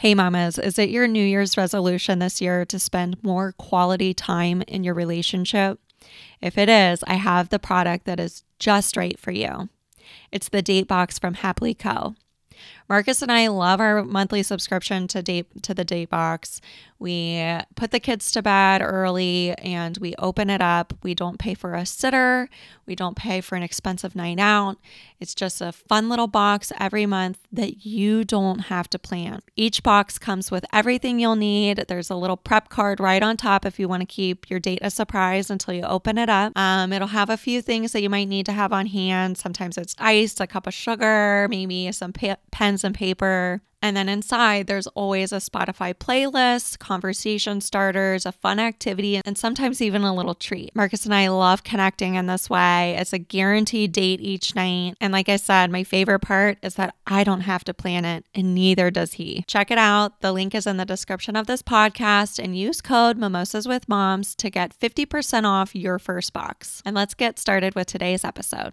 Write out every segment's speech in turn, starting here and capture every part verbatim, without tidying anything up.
Hey mamas, is it your New Year's resolution this year to spend more quality time in your relationship? If it is, I have the product that is just right for you. It's the Date Box from Happily Co. Marcus and I love our monthly subscription to date to the Date Box. We put the kids to bed early and we open it up. We don't pay for a sitter. We don't pay for an expensive night out. It's just a fun little box every month that you don't have to plan. Each box comes with everything you'll need. There's a little prep card right on top if you want to keep your date a surprise until you open it up. Um, it'll have a few things that you might need to have on hand. Sometimes it's ice, a cup of sugar, maybe some pe- pens and paper. And then inside, there's always a Spotify playlist, conversation starters, a fun activity, and sometimes even a little treat. Marcus and I love connecting in this way. It's a guaranteed date each night. And like I said, my favorite part is that I don't have to plan it, and neither does he. Check it out. The link is in the description of this podcast, and use code Mimosas with Moms to get fifty percent off your first box. And let's get started with today's episode.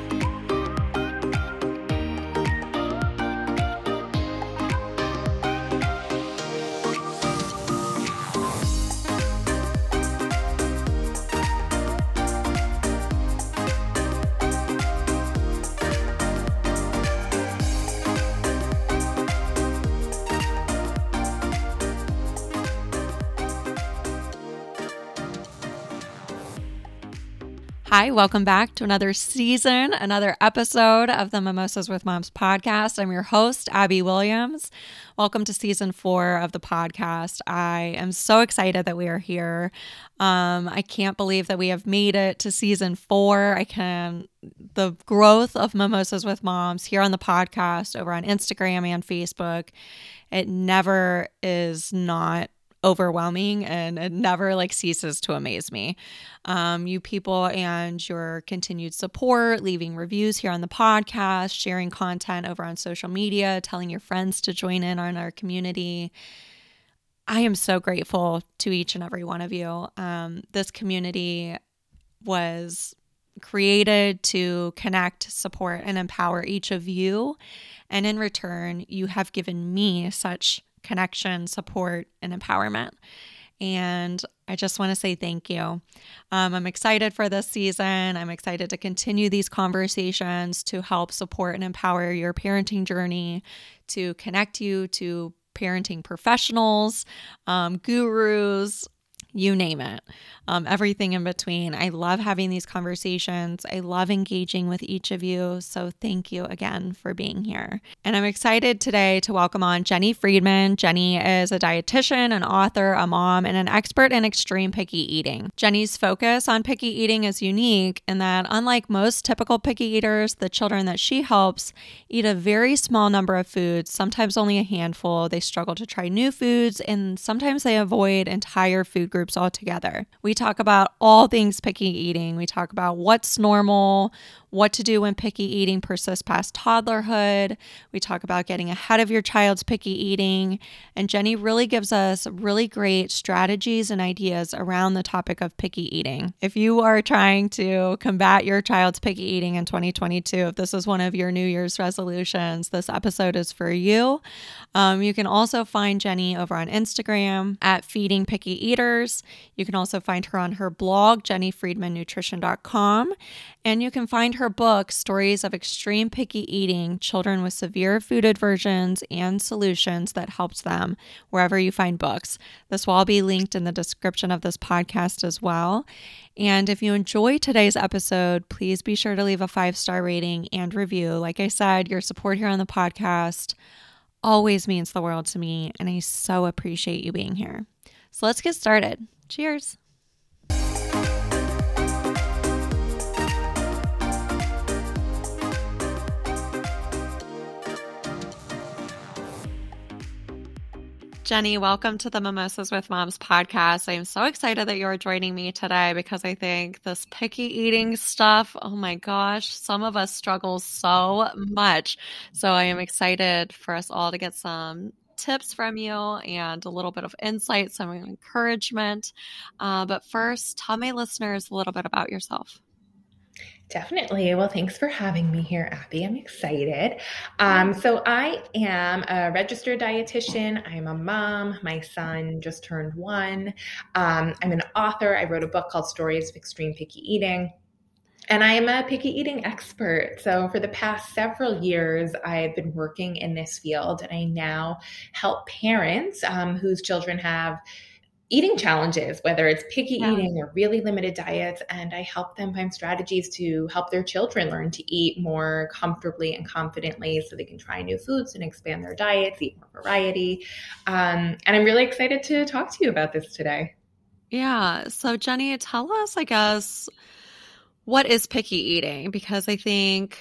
Hi, welcome back to another season, another episode of the Mimosas with Moms podcast. I'm your host, Abby Williams. Welcome to season four of the podcast. I am so excited that we are here. Um, I can't believe that we have made it to season four. I can, the growth of Mimosas with Moms here on the podcast, over on Instagram and Facebook, it never is not overwhelming, and it never like ceases to amaze me. Um, you people and your continued support, leaving reviews here on the podcast, sharing content over on social media, telling your friends to join in on our community. I am so grateful to each and every one of you. Um, this community was created to connect, support, and empower each of you. And in return, you have given me such connection, support, and empowerment. And I just want to say thank you. Um, I'm excited for this season. I'm excited to continue these conversations to help support and empower your parenting journey, to connect you to parenting professionals, um, gurus, you name it, um, everything in between. I love having these conversations. I love engaging with each of you. So thank you again for being here. And I'm excited today to welcome on Jenny Friedman. Jenny is a dietitian, an author, a mom, and an expert in extreme picky eating. Jenny's focus on picky eating is unique in that, unlike most typical picky eaters, the children that she helps eat a very small number of foods, sometimes only a handful. They struggle to try new foods, and sometimes they avoid entire food groups altogether. We talk about all things picky eating. We talk about what's normal, what to do when picky eating persists past toddlerhood. We talk about getting ahead of your child's picky eating. And Jenny really gives us really great strategies and ideas around the topic of picky eating. If you are trying to combat your child's picky eating in twenty twenty-two, if this is one of your New Year's resolutions, this episode is for you. Um, you can also find Jenny over on Instagram at Feeding Picky Eaters. You can also find her on her blog, jenny friedman nutrition dot com. And you can find her book, Stories of Extreme Picky Eating, Children with Severe Food Aversions and Solutions That Helped Them, wherever you find books. This will all be linked in the description of this podcast as well. And if you enjoy today's episode, please be sure to leave a five-star rating and review. Like I said, your support here on the podcast always means the world to me, and I so appreciate you being here. So let's get started. Cheers. Jenny, welcome to the Mimosas with Moms podcast. I am so excited that you're joining me today because I think this picky eating stuff, oh my gosh, some of us struggle so much. So I am excited for us all to get some tips from you and a little bit of insight, some encouragement. Uh, but first, tell my listeners a little bit about yourself. Definitely. Well, thanks for having me here, Abby. I'm excited. Um, so I am a registered dietitian. I'm a mom. My son just turned one. Um, I'm an author. I wrote a book called Stories of Extreme Picky Eating. And I am a picky eating expert. So for the past several years, I've been working in this field, and I now help parents um, whose children have eating challenges, whether it's picky Yeah. eating or really limited diets. And I help them find strategies to help their children learn to eat more comfortably and confidently so they can try new foods and expand their diets, eat more variety. Um, and I'm really excited to talk to you about this today. Yeah. So, Jenny, tell us, I guess, what is picky eating? Because I think,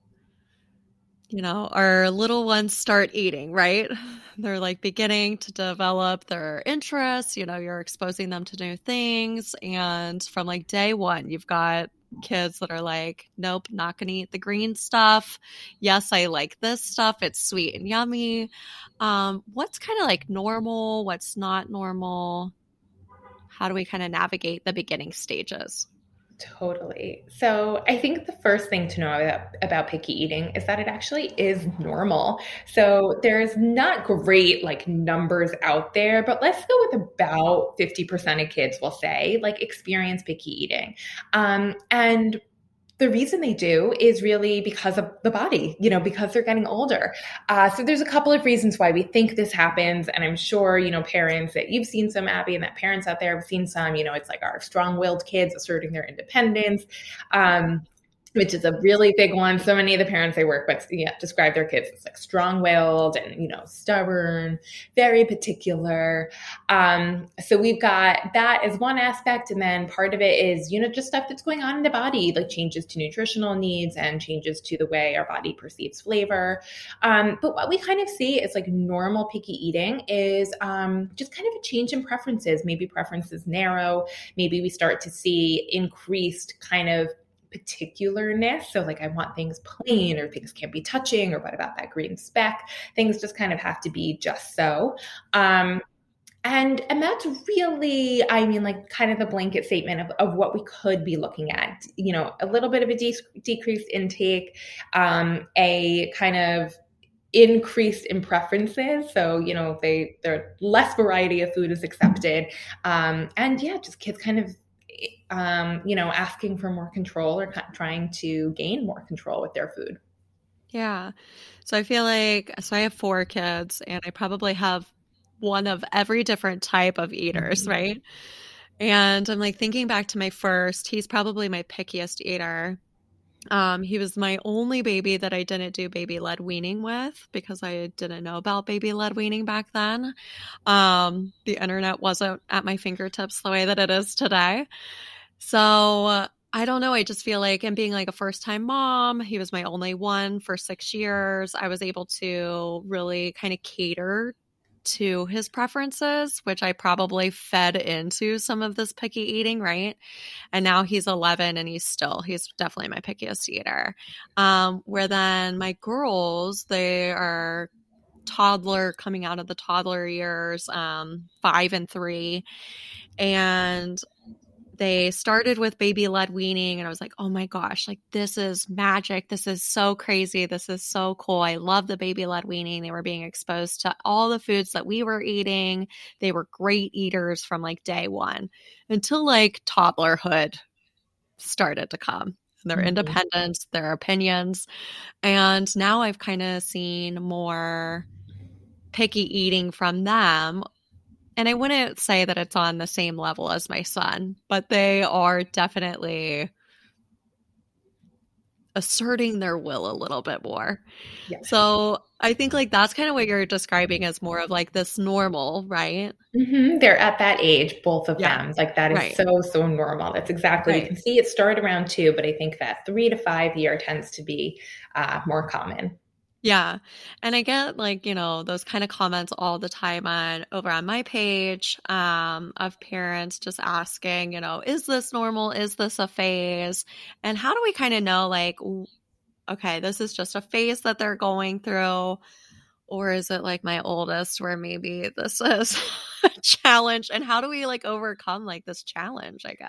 you know, our little ones start eating, right? They're like beginning to develop their interests. You know, you're exposing them to new things. And from like day one, you've got kids that are like, nope, not going to eat the green stuff. Yes, I like this stuff. It's sweet and yummy. Um, what's kind of like normal? What's not normal? How do we kind of navigate the beginning stages? Totally. So I think the first thing to know about, about picky eating is that it actually is normal. So there's not great like numbers out there, but let's go with about fifty percent of kids will say like experience picky eating. Um, and the reason they do is really because of the body, you know, because they're getting older. Uh, so there's a couple of reasons why we think this happens. And I'm sure, you know, parents that you've seen some, Abby, and that parents out there have seen some, you know, it's like our strong willed kids asserting their independence. Um, which is a really big one. So many of the parents I work with, yeah, describe their kids as like strong-willed and, you know, stubborn, very particular. Um, so we've got that as one aspect. And then part of it is, you know, just stuff that's going on in the body, like changes to nutritional needs and changes to the way our body perceives flavor. Um, but what we kind of see is like normal picky eating is um, just kind of a change in preferences. Maybe preferences narrow. Maybe we start to see increased kind of particularness. So like I want things plain or things can't be touching or what about that green speck? Things just kind of have to be just so. Um, and and that's really, I mean, like kind of the blanket statement of, of what we could be looking at. You know, a little bit of a de- decreased intake, um, a kind of increase in preferences. So, you know, they there less variety of food is accepted. Um, and yeah, just kids kind of um, you know, asking for more control or trying to gain more control with their food. Yeah. So I feel like, so I have four kids and I probably have one of every different type of eaters, Mm-hmm. right? And I'm like thinking back to my first, he's probably my pickiest eater. Um, he was my only baby that I didn't do baby led weaning with because I didn't know about baby led weaning back then. Um, the internet wasn't at my fingertips the way that it is today. So I don't know. I just feel like, and being like a first time mom, he was my only one for six years. I was able to really kind of cater to his preferences, which I probably fed into some of this picky eating, right? And now he's eleven and he's still, he's definitely my pickiest eater. Um, where then my girls, they are toddler coming out of the toddler years, um, five and three. And they started with baby led weaning and I was like, oh my gosh, like this is magic. This is so crazy. This is so cool. I love the baby led weaning. They were being exposed to all the foods that we were eating. They were great eaters from like day one until like toddlerhood started to come. Their Mm-hmm. independence, their opinions. And now I've kind of seen more picky eating from them. And I wouldn't say that it's on the same level as my son, but they are definitely asserting their will a little bit more. Yes. So I think like that's kind of what you're describing as more of like this normal, right? Mm-hmm. They're at that age, both of Yeah. them. Like that is Right. so, so normal. That's exactly, we Right. can see it start around two, but I think that three to five year tends to be uh, more common. Yeah. And I get like, you know, those kind of comments all the time on over on my page um, of parents just asking, you know, is this normal? Is this a phase? And how do we kind of know like, okay, this is just a phase that they're going through? Or is it like my oldest where maybe this is a challenge? And how do we like overcome like this challenge, I guess?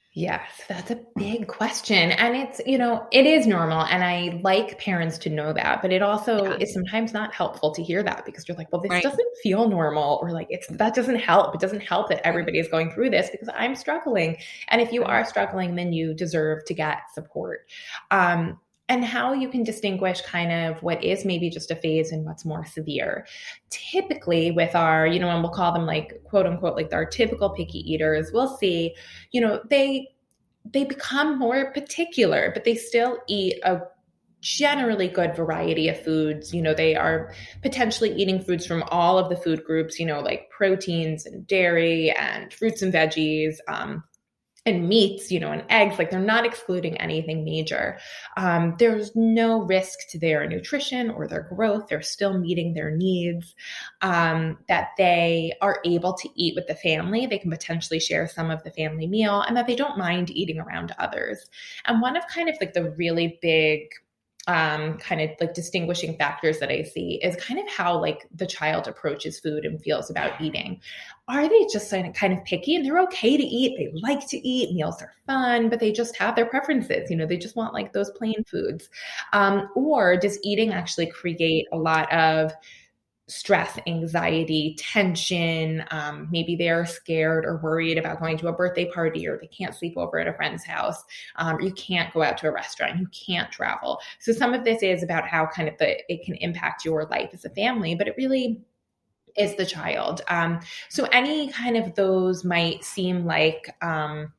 Yes, that's a big question. And it's, you know, it is normal. And I like parents to know that, but it also Yeah. is sometimes not helpful to hear that because you're like, well, this Right. doesn't feel normal, or like it's that doesn't help. It doesn't help that Right. everybody is going through this because I'm struggling. And if you Right. are struggling, then you deserve to get support. Um, and how you can distinguish kind of what is maybe just a phase and what's more severe. Typically, with our, you know, and we'll call them like quote unquote, like our typical picky eaters, we'll see, you know, they they become more particular, but they still eat a generally good variety of foods. You know, they are potentially eating foods from all of the food groups, you know, like proteins and dairy and fruits and veggies. Um, and meats, you know, and eggs, like they're not excluding anything major. Um, there's no risk to their nutrition or their growth. They're still meeting their needs. Um, that they are able to eat with the family. They can potentially share some of the family meal, and that they don't mind eating around others. And one of kind of like the really big um, kind of like distinguishing factors that I see is kind of how like the child approaches food and feels about eating. Are they just kind of picky and they're okay to eat? They like to eat. Meals are fun, but they just have their preferences. You know, they just want like those plain foods. Um, or does eating actually create a lot of stress, anxiety, tension? Um, maybe they're scared or worried about going to a birthday party, or they can't sleep over at a friend's house. Um, or you can't go out to a restaurant. You can't travel. So some of this is about how kind of the it can impact your life as a family, but it really is the child. Um, so any kind of those might seem like um,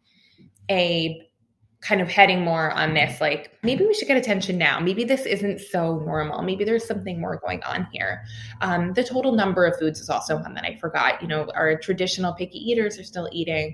a kind of heading more on this, like maybe we should get attention now. Maybe this isn't so normal. Maybe there's something more going on here. Um, the total number of foods is also one that I forgot. You know, our traditional picky eaters are still eating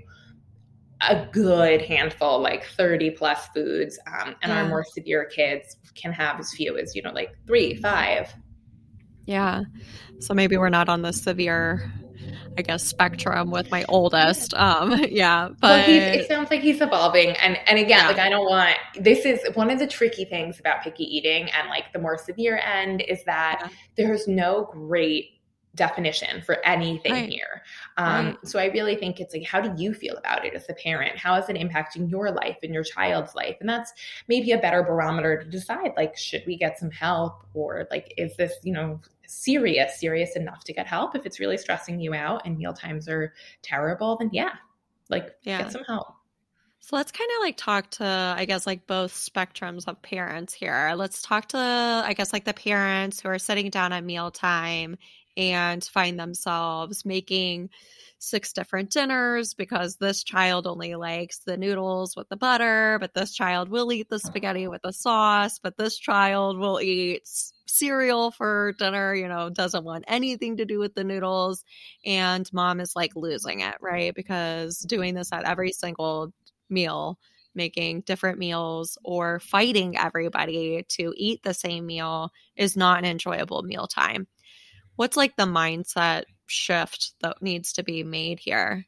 a good handful, like thirty plus foods. Um, and our Yeah. more severe kids can have as few as, you know, like three, five. Yeah. So maybe we're not on the severe, I guess, spectrum with my oldest. Um, yeah, Well, he's, but it sounds like he's evolving. And, and again, yeah, like, I don't want, this is one of the tricky things about picky eating and like the more severe end is that yeah, there's no great definition for anything right, here. right. Um, so I really think it's like, how do you feel about it as a parent? How is it impacting your life and your child's life? And that's maybe a better barometer to decide, like, should we get some help, or like, is this, you know, serious, serious enough to get help? If it's really stressing you out and meal times are terrible, then yeah, like Yeah. get some help. So let's kind of like talk to, I guess, like both spectrums of parents here. Let's talk to, I guess, like the parents who are sitting down at mealtime and find themselves making six different dinners because this child only likes the noodles with the butter, but this child will eat the spaghetti with the sauce, but this child will eat s- cereal for dinner, you know, doesn't want anything to do with the noodles. And mom is like losing it, right? Because doing this at every single meal, making different meals or fighting everybody to eat the same meal is not an enjoyable mealtime. What's like the mindset shift that needs to be made here?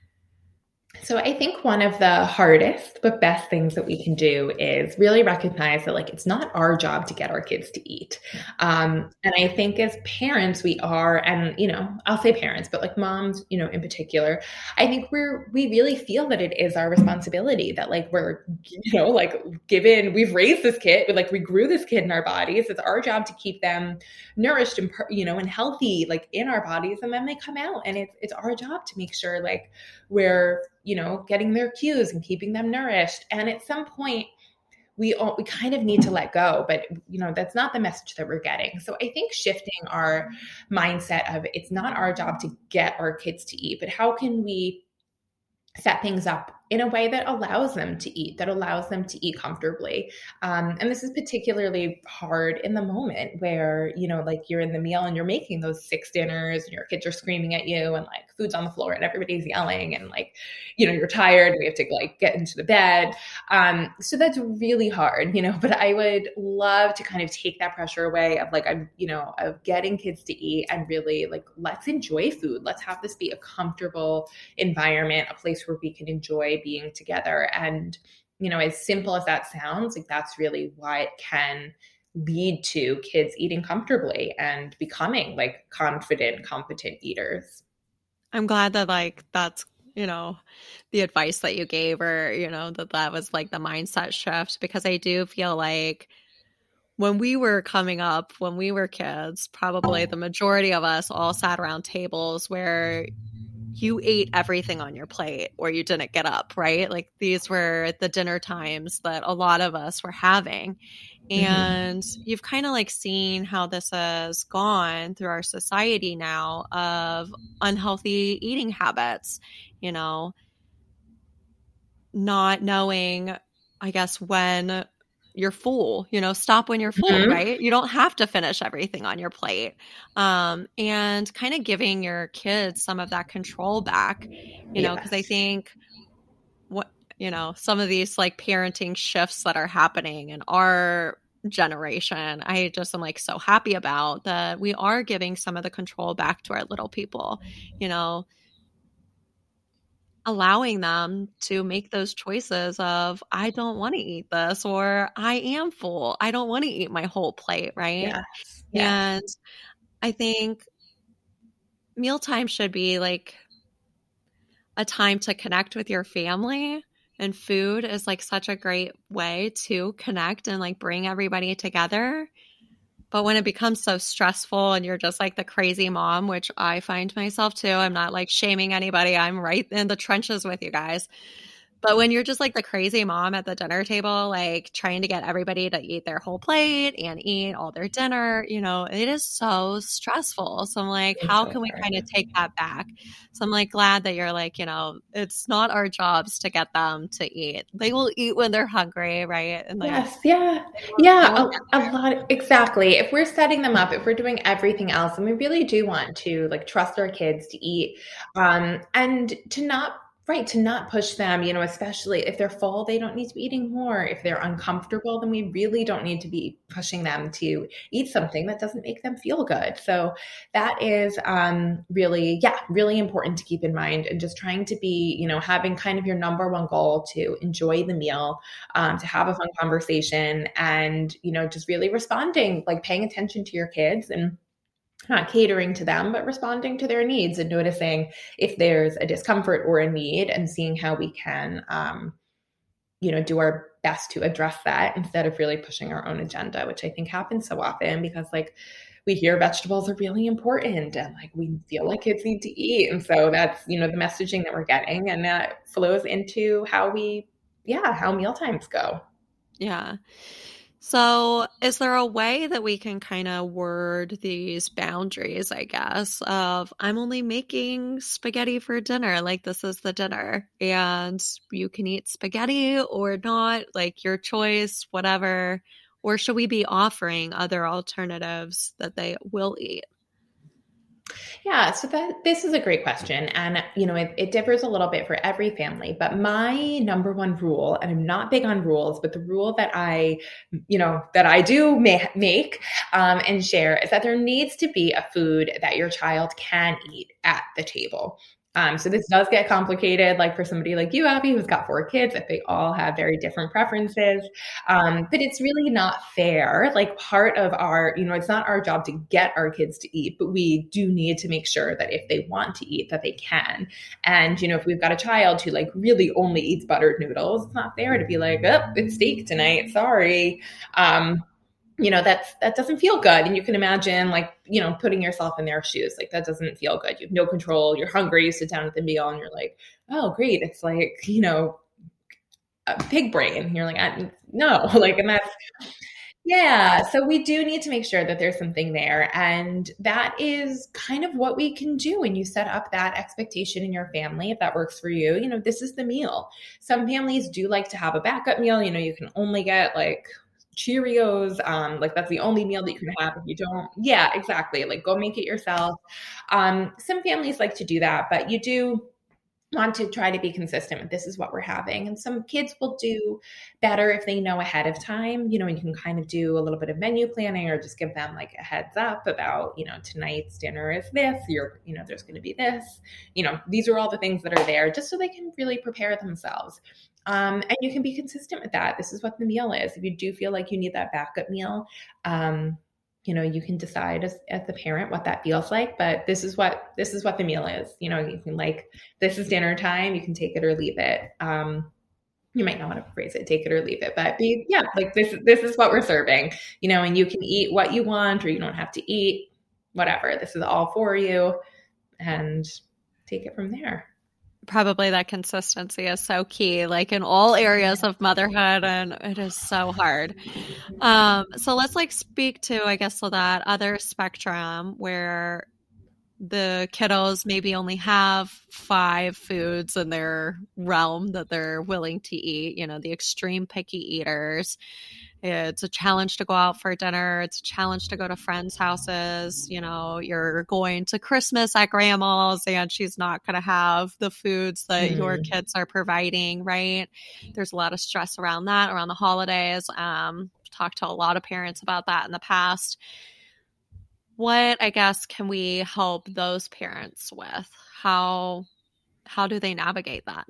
So I think one of the hardest but best things that we can do is really recognize that like it's not our job to get our kids to eat. Um, and I think as parents we are, and you know, I'll say parents, but like moms, you know, in particular, I think we're we really feel that it is our responsibility, that like we're, you know, like given we've raised this kid, but like we grew this kid in our bodies. It's our job to keep them nourished and, you know, and healthy like in our bodies, and then they come out, and it's it's our job to make sure like we're, you know, getting their cues and keeping them nourished. And at some point, we all, we kind of need to let go, but you know, that's not the message that we're getting. So I think shifting our mindset of it's not our job to get our kids to eat, but how can we set things up in a way that allows them to eat, that allows them to eat comfortably. Um, and this is particularly hard in the moment where, you know, like you're in the meal and you're making those six dinners and your kids are screaming at you and like food's on the floor and everybody's yelling and like, you know, you're tired and we have to like get into the bed. Um, so that's really hard, you know, but I would love to kind of take that pressure away of like, I'm, you know, of getting kids to eat and really like, let's enjoy food. Let's have this be a comfortable environment, a place where we can enjoy being together. And, you know, as simple as that sounds, like that's really what can lead to kids eating comfortably and becoming like confident, competent eaters. I'm glad that like that's you know, the advice that you gave, or, you know, that that was like the mindset shift, because I do feel like when we were coming up, when we were kids, probably the majority of us all sat around tables where you ate everything on your plate or you didn't get up, right? Like these were the dinner times that a lot of us were having. And mm-hmm. you've kind of like seen how this has gone through our society now of unhealthy eating habits, you know, not knowing, I guess, when you're full, you know, stop when you're full, mm-hmm. right? You don't have to finish everything on your plate. Um, and kind of giving your kids some of that control back, you yes. know, because I think what, you know, some of these like parenting shifts that are happening in our generation, I just am like so happy about that we are giving some of the control back to our little people, you know, allowing them to make those choices of, I don't want to eat this, or I am full, I don't want to eat my whole plate, right? Yes. Yes. And I think mealtime should be like a time to connect with your family, and food is like such a great way to connect and like bring everybody together. But when it becomes so stressful and you're just like the crazy mom, which I find myself too, I'm not like shaming anybody, I'm right in the trenches with you guys. But when you're just like the crazy mom at the dinner table, like trying to get everybody to eat their whole plate and eat all their dinner, you know, it is so stressful. So I'm like, how can we kind of take that back? So I'm like glad that you're like, you know, it's not our jobs to get them to eat. They will eat when they're hungry, right? And like, yes, yeah, yeah, a, a lot. Exactly. If we're setting them up, if we're doing everything else, and we really do want to like trust our kids to eat, um, and to not. Right, to not push them, you know, especially if they're full, they don't need to be eating more. If they're uncomfortable, then we really don't need to be pushing them to eat something that doesn't make them feel good. So that is um, really, yeah, really important to keep in mind, and just trying to be, you know, having kind of your number one goal to enjoy the meal, um, to have a fun conversation, and, you know, just really responding, like paying attention to your kids and not catering to them, but responding to their needs and noticing if there's a discomfort or a need, and seeing how we can, um, you know, do our best to address that instead of really pushing our own agenda, which I think happens so often because like we hear vegetables are really important and like we feel like kids need to eat. And so that's, you know, the messaging that we're getting, and that flows into how we, yeah, how meal times go. Yeah. So is there a way that we can kind of word these boundaries, I guess, of I'm only making spaghetti for dinner, like this is the dinner, and you can eat spaghetti or not, like your choice, whatever, or should we be offering other alternatives that they will eat? Yeah, so that this is a great question. And, you know, it, it differs a little bit for every family. But my number one rule, and I'm not big on rules, but the rule that I, you know, that I do ma- make um, and share is that there needs to be a food that your child can eat at the table. Um, so this does get complicated, like for somebody like you, Abby, who's got four kids, that they all have very different preferences. Um, but it's really not fair. Like part of our, you know, it's not our job to get our kids to eat, but we do need to make sure that if they want to eat, that they can. And, you know, if we've got a child who like really only eats buttered noodles, it's not fair to be like, oh, it's steak tonight. Sorry. Um, you know, that's, that doesn't feel good. And you can imagine like, you know, putting yourself in their shoes, like that doesn't feel good. You have no control. You're hungry. You sit down at the meal and you're like, oh, great. It's like, you know, a pig brain. You're like, I, no, like, and that's, yeah. So we do need to make sure that there's something there. And that is kind of what we can do when you set up that expectation in your family. If that works for you, you know, this is the meal. Some families do like to have a backup meal. You know, you can only get like Cheerios, um, like that's the only meal that you can have if you don't. Yeah, exactly. Like go make it yourself. Um, some families like to do that, but you do want to try to be consistent with this is what we're having. And some kids will do better if they know ahead of time, you know, you can kind of do a little bit of menu planning or just give them like a heads up about, you know, tonight's dinner is this, you're, you know, there's going to be this, you know, these are all the things that are there just so they can really prepare themselves. Um, and you can be consistent with that. This is what the meal is. If you do feel like you need that backup meal, um, you know, you can decide as, as the parent what that feels like, but this is what, this is what the meal is. You know, you can like, this is dinner time, you can take it or leave it. Um, you might not want to phrase it, take it or leave it, but be, yeah, like this, this is what we're serving, you know, and you can eat what you want, or you don't have to eat whatever. This is all for you, and take it from there. Probably that consistency is so key, like in all areas of motherhood, and it is so hard. Um, so let's like speak to, I guess, so that other spectrum where the kiddos maybe only have five foods in their realm that they're willing to eat, you know, the extreme picky eaters. It's a challenge to go out for dinner. It's a challenge to go to friends' houses. You know, you're going to Christmas at grandma's and she's not going to have the foods that mm. your kids are providing, right? There's a lot of stress around that, around the holidays. Um, talked to a lot of parents about that in the past. What, I guess, can we help those parents with? How how do they navigate that?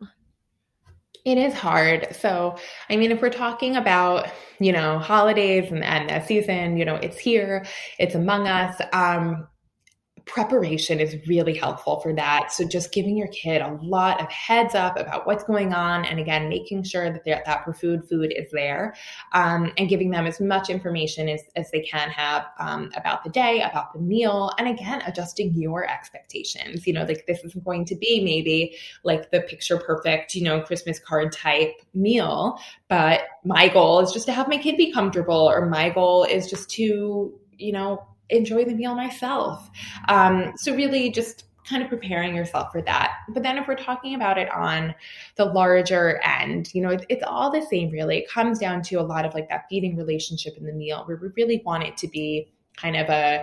It is hard. So, I mean, if we're talking about, you know, holidays and, and the season, you know, it's here, it's among us. Um, preparation is really helpful for that. So just giving your kid a lot of heads up about what's going on. And again, making sure that that food food is there, um, and giving them as much information as, as they can have um, about the day, about the meal. And again, adjusting your expectations. You know, like this isn't going to be maybe like the picture perfect, you know, Christmas card type meal, but my goal is just to have my kid be comfortable, or my goal is just to, you know, enjoy the meal myself. Um, so really just kind of preparing yourself for that. But then if we're talking about it on the larger end, you know, it, it's all the same, really. It comes down to a lot of like that feeding relationship in the meal, where we really want it to be kind of a,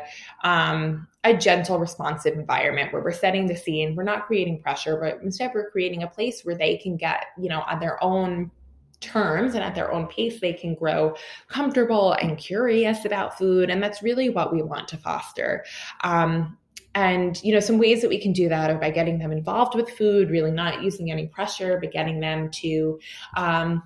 um, a gentle, responsive environment where we're setting the scene. We're not creating pressure, but instead we're creating a place where they can get, you know, on their own terms and at their own pace, they can grow comfortable and curious about food. And that's really what we want to foster. Um, and, you know, some ways that we can do that are by getting them involved with food, really not using any pressure, but getting them to, um,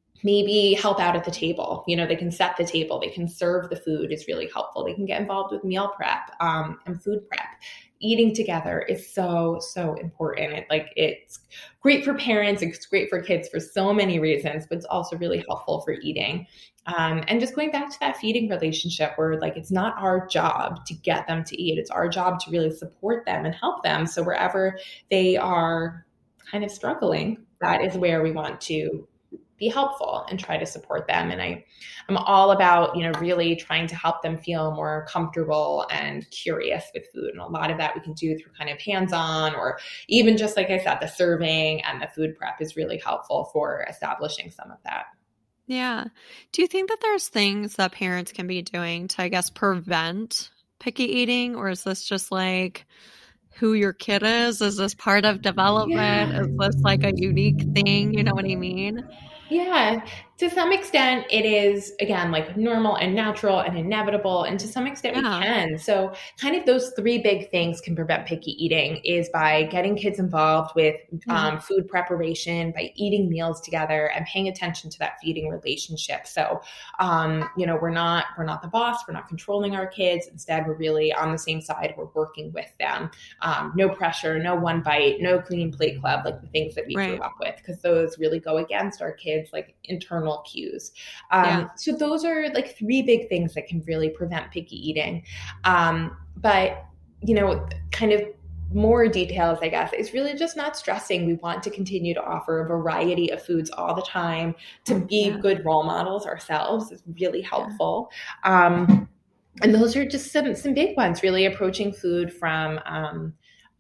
maybe help out at the table. You know, they can set the table, they can serve the food is really helpful. They can get involved with meal prep, um, and food prep. Eating together is so, so important. It, like, it's great for parents. It's great for kids for so many reasons, but it's also really helpful for eating. Um, and just going back to that feeding relationship where like, it's not our job to get them to eat. It's our job to really support them and help them. So wherever they are kind of struggling, that is where we want to be helpful and try to support them. And I, I'm all about, you know, really trying to help them feel more comfortable and curious with food. And a lot of that we can do through kind of hands-on, or even just, like I said, the serving and the food prep is really helpful for establishing some of that. Yeah. Do you think that there's things that parents can be doing to, I guess, prevent picky eating? Or is this just like who your kid is? Is this part of development? Yeah. Is this like a unique thing? You know what I mean? Yeah, to some extent it is, again, like normal and natural and inevitable. And to some extent yeah. we can. So kind of those three big things can prevent picky eating is by getting kids involved with yeah. um, food preparation, by eating meals together and paying attention to that feeding relationship. So, um, you know, we're not, we're not the boss, we're not controlling our kids. Instead, we're really on the same side. We're working with them. Um, no pressure, no one bite, no clean plate club, like the things that we right. grew up with, because those really go against our kids' like internal cues. Um, yeah. So those are like three big things that can really prevent picky eating. Um, but, you know, kind of more details, I guess, is really just not stressing. We want to continue to offer a variety of foods all the time. To be yeah. good role models ourselves is really helpful. Yeah. Um, and those are just some, some big ones, really approaching food from, um,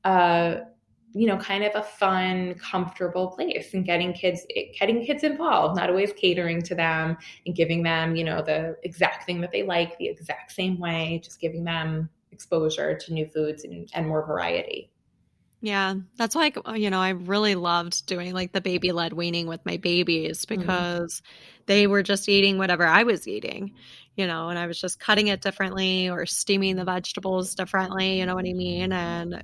uh, you know, kind of a fun, comfortable place, and getting kids, getting kids involved, not always catering to them and giving them, you know, the exact thing that they like the exact same way, just giving them exposure to new foods and, and more variety. Yeah, that's why, you know, I really loved doing like the baby led weaning with my babies, because mm-hmm. they were just eating whatever I was eating, you know, and I was just cutting it differently or steaming the vegetables differently, you know what I mean? And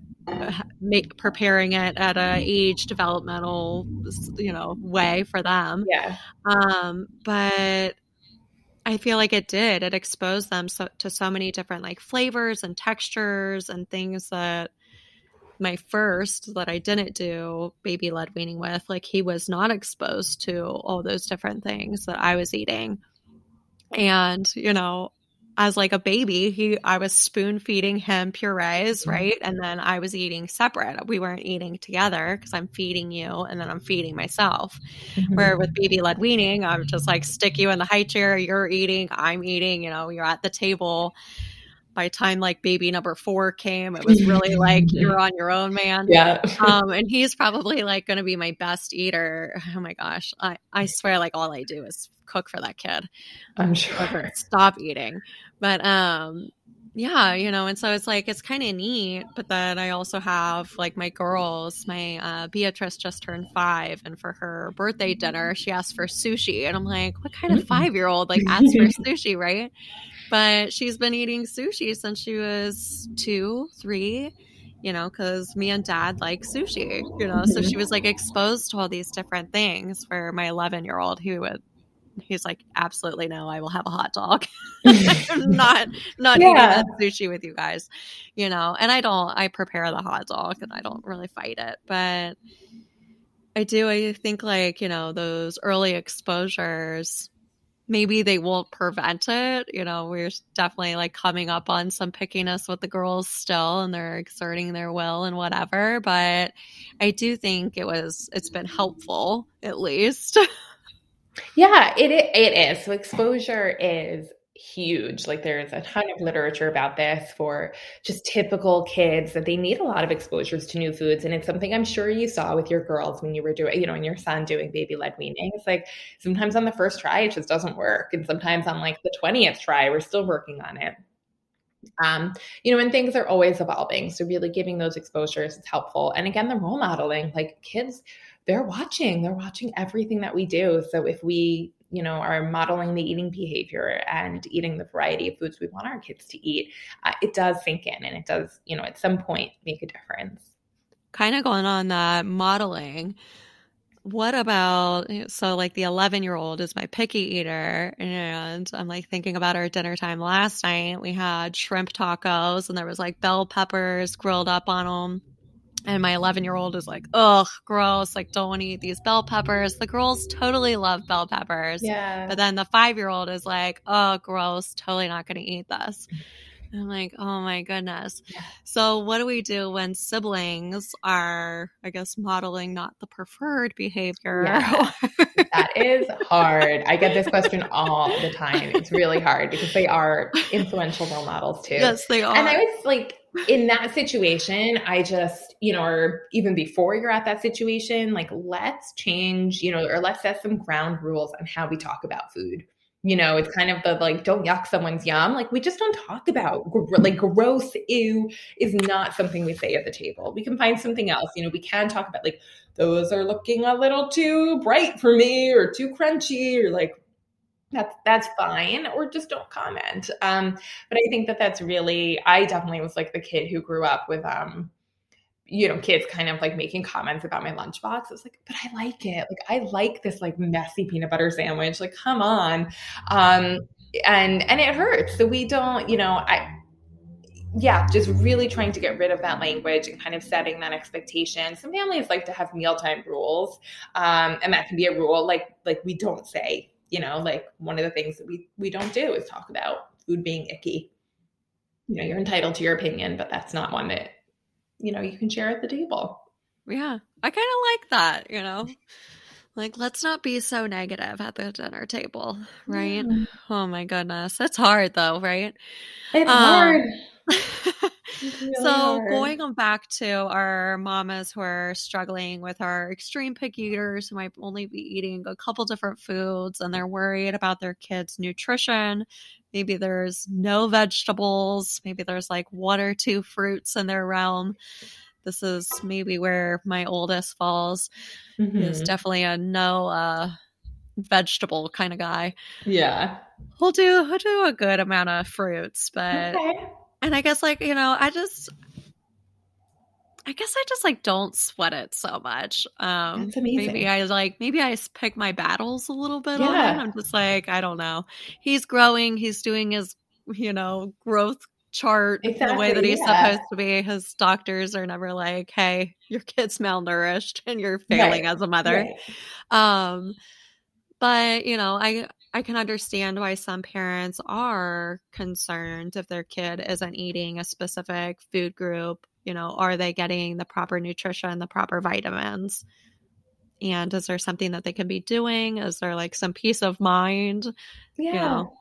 make preparing it at a age developmental, you know, way for them. Yeah. Um, but I feel like it did. It exposed them so, to so many different like flavors and textures and things that my first that I didn't do baby led weaning with, like he was not exposed to all those different things that I was eating. And, you know, as like a baby, he I was spoon feeding him purees, right? And then I was eating separate. We weren't eating together because I'm feeding you and then I'm feeding myself. Mm-hmm. Where with baby led weaning, I'm just like stick you in the high chair, you're eating, I'm eating, you know, you're at the table. By the time like baby number four came, it was really like you're on your own, man. Yeah. Um, and he's probably like going to be my best eater. Oh my gosh. I, I swear like all I do is cook for that kid. I'm sure. Stop eating. But um, yeah, you know, and so it's like, it's kind of neat. But then I also have like my girls, my uh, Beatrice just turned five. And for her birthday dinner, she asked for sushi. And I'm like, what kind of five-year-old like asks for sushi, right? But she's been eating sushi since she was two, three, you know, because me and dad like sushi, you know. So she was like exposed to all these different things. For my eleven-year-old, who would, he's like, absolutely no, I will have a hot dog. not not yeah. eating that sushi with you guys, you know. And I don't, I prepare the hot dog and I don't really fight it. But I do, I think like, you know, those early exposures, maybe they won't prevent it. You know, we're definitely like coming up on some pickiness with the girls still, and they're exerting their will and whatever. But I do think it was, it's been helpful at least. Yeah, it it is. So exposure is huge. Like there's a ton of literature about this for just typical kids, that they need a lot of exposures to new foods. And it's something I'm sure you saw with your girls when you were doing, you know, and your son doing baby led weaning. It's like sometimes on the first try, it just doesn't work. And sometimes on like the twentieth try, we're still working on it. Um, you know, and things are always evolving. So really giving those exposures is helpful. And again, the role modeling, like kids, they're watching, they're watching everything that we do. So if we, you know, are modeling the eating behavior and eating the variety of foods we want our kids to eat, uh, it does sink in, and it does, you know, at some point make a difference. Kind of going on that modeling. What about, so like the eleven year old is my picky eater, and I'm like thinking about our dinner time last night. We had shrimp tacos and there was like bell peppers grilled up on them. And my eleven year old is like, ugh, gross. Like, don't want to eat these bell peppers. The girls totally love bell peppers. Yeah. But then the five year old is like, oh, gross. Totally not going to eat this. And I'm like, oh my goodness. Yeah. So what do we do when siblings are, I guess, modeling not the preferred behavior? Yeah. That is hard. I get this question all the time. It's really hard because they are influential role models too. Yes, they are. And I was like, in that situation, I just, you know, or even before you're at that situation, like let's change, you know, or let's set some ground rules on how we talk about food. You know, it's kind of the like, don't yuck someone's yum. Like we just don't talk about like gross ew is not something we say at the table. We can find something else. You know, we can talk about like, those are looking a little too bright for me or too crunchy or like, That's that's fine, or just don't comment. Um, but I think that that's really, I definitely was like the kid who grew up with, um, you know, kids kind of like making comments about my lunchbox. I was like, but I like it. Like, I like this like messy peanut butter sandwich. Like, come on. Um, and, and it hurts. So we don't, you know, I, yeah, just really trying to get rid of that language and kind of setting that expectation. Some families like to have mealtime rules. Um, and that can be a rule, like, like we don't say, you know, like one of the things that we, we don't do is talk about food being icky. You know, you're entitled to your opinion, but that's not one that, you know, you can share at the table. Yeah. I kind of like that, you know, like, let's not be so negative at the dinner table. Right. Yeah. Oh my goodness. It's hard though. Right. It's um, hard. Really so hard. Going on back to our mamas who are struggling with our extreme picky eaters who might only be eating a couple different foods and they're worried about their kids' nutrition. Maybe there's no vegetables. Maybe there's like one or two fruits in their realm. This is maybe where my oldest falls. Mm-hmm. He's definitely a no uh, vegetable kind of guy. Yeah. He'll do, he'll do a good amount of fruits, but... Okay. And I guess, like, you know, I just, I guess I just like don't sweat it so much. Um, That's amazing. maybe I like, maybe I s- pick my battles a little bit on Yeah. it. I'm just like, I don't know. He's growing. He's doing his, you know, growth chart the way that Exactly. he's Yeah. supposed to be. His doctors are never like, hey, your kid's malnourished and you're Right. failing as a mother. Right. Um, but you know, I I can understand why some parents are concerned if their kid isn't eating a specific food group. You know, are they getting the proper nutrition, the proper vitamins? And is there something that they can be doing? Is there like some peace of mind? Yeah. You know?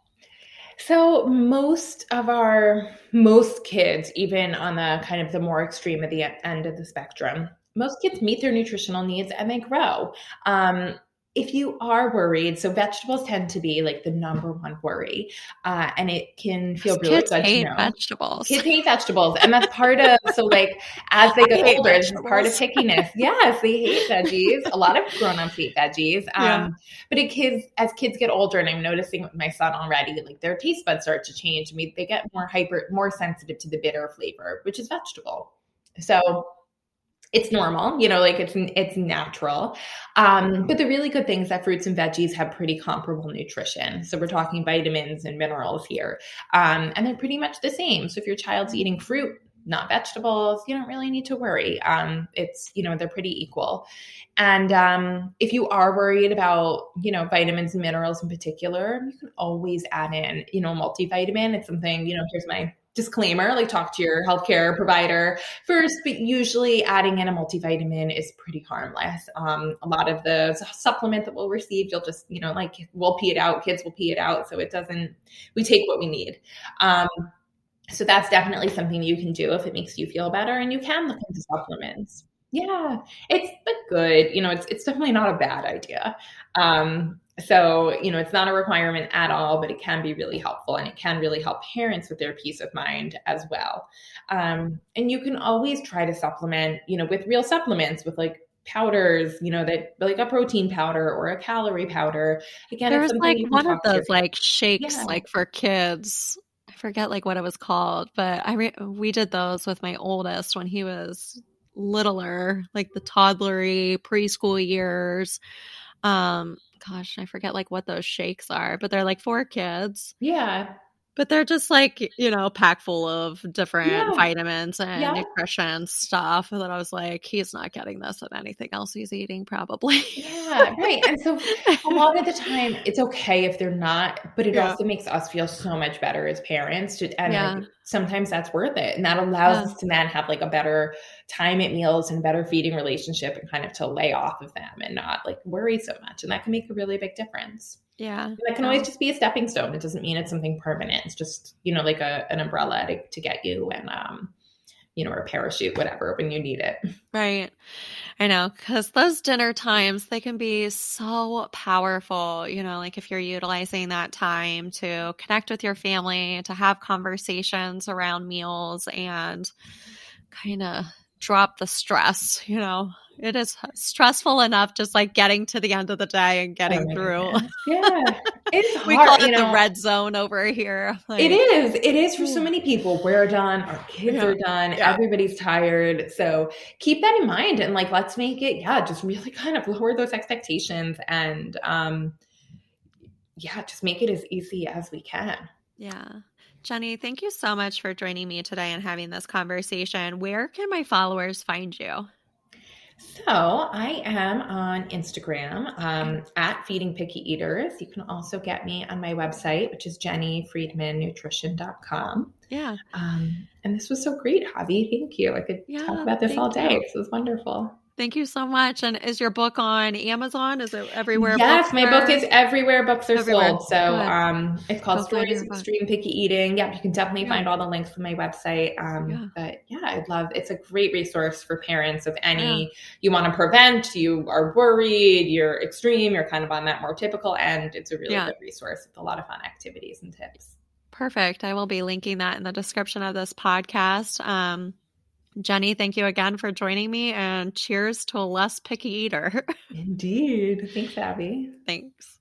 So most of our, most kids, even on the kind of the more extreme at the end of the spectrum, most kids meet their nutritional needs and they grow. Um, if you are worried, so vegetables tend to be like the number one worry, uh, and it can feel really Kids good to hate know. vegetables. Kids hate vegetables, and that's part of, so like as they I get hate older, this is part of vegetables. pickiness. Yes, they hate veggies. A lot of grown-ups hate veggies. Um, Yeah. But it kids, as kids get older, and I'm noticing with my son already, like their taste buds start to change. I mean, they get more hyper, more sensitive to the bitter flavor, which is vegetable. So it's normal, you know, like it's it's natural. Um, but the really good thing is that fruits and veggies have pretty comparable nutrition. So we're talking vitamins and minerals here, um, and they're pretty much the same. So if your child's eating fruit, not vegetables, you don't really need to worry. Um, it's, you know, they're pretty equal. And um, if you are worried about, you know, vitamins and minerals in particular, you can always add in, you know, multivitamin. It's something, you know, here's my disclaimer, like talk to your healthcare provider first, but usually adding in a multivitamin is pretty harmless. Um, a lot of the supplement that we'll receive, you'll just, you know, like we'll pee it out, kids will pee it out. So it doesn't, we take what we need. Um, so that's definitely something you can do if it makes you feel better, and you can look into supplements. Yeah, it's but good. You know, it's it's definitely not a bad idea. Um, so, you know, it's not a requirement at all, but it can be really helpful, and it can really help parents with their peace of mind as well. Um, and you can always try to supplement, you know, with real supplements, with like powders, you know, that like a protein powder or a calorie powder. Again, it's There's something like you can one of talk to your those like shakes yeah. like for kids. I forget like what it was called, but I re- we did those with my oldest when he was littler, like the toddlery preschool years. Um, gosh, I forget like what those shakes are, but they're like for kids. Yeah. But they're just like, you know, packed full of different Yeah. vitamins and Yeah. nutrition stuff. And then I was like, he's not getting this and anything else he's eating, probably. Yeah, right. And so a lot of the time it's okay if they're not, but it Yeah. also makes us feel so much better as parents to, and Yeah. like sometimes that's worth it. And that allows Yeah. us to then have like a better time at meals and a better feeding relationship, and kind of to lay off of them and not like worry so much. And that can make a really big difference. Yeah. And that can Yeah. always just be a stepping stone. It doesn't mean it's something permanent. It's just, you know, like a, an umbrella to, to get you, and, um, you know, or a parachute, whatever, when you need it. Right. I know, because those dinner times, they can be so powerful, you know, like if you're utilizing that time to connect with your family, to have conversations around meals and kind of drop the stress, you know. It is stressful enough just like getting to the end of the day and getting Oh through. goodness. Yeah. It's We call hard, it you the know. red zone over here. Like, It is. It is for so many people. We're done. Our kids Yeah. are done. Yeah. Everybody's tired. So keep that in mind, and like, let's make it, yeah, just really kind of lower those expectations, and, um, yeah, just make it as easy as we can. Yeah. Jenny, thank you so much for joining me today and having this conversation. Where can my followers find you? So I am on Instagram um, at Feeding Picky Eaters. You can also get me on my website, which is jenny friedman nutrition dot com. Yeah. Um, and this was so great, Javi. Thank you. I could Yeah, talk about this all thank day. you. This was wonderful. Thank you so much. And is your book on Amazon? Is it everywhere? Yes, books my are? book is everywhere books are Everywhere. sold. So Good. um, it's called Go find Stories your of book. Extreme Picky Eating. Yep, you can definitely Yeah. find all the links on my website. Um, Yeah. But yeah, I'd love, it's a great resource for parents of any, Yeah. you want to prevent, you are worried, you're extreme, you're kind of on that more typical end. It's a really Yeah. good resource with a lot of fun activities and tips. Perfect. I will be linking that in the description of this podcast. Um, Jenny, thank you again for joining me, and cheers to a less picky eater. Indeed. Thanks, Abby. Thanks.